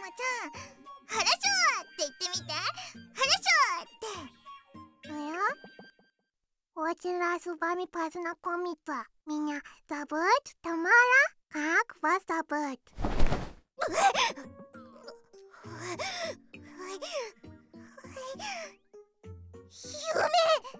ちゃん、ハラショーって言ってみて。ハラショーって。Очень раз с вами познакомиться. Меня зовут Тамара. Как вас зовут? 夢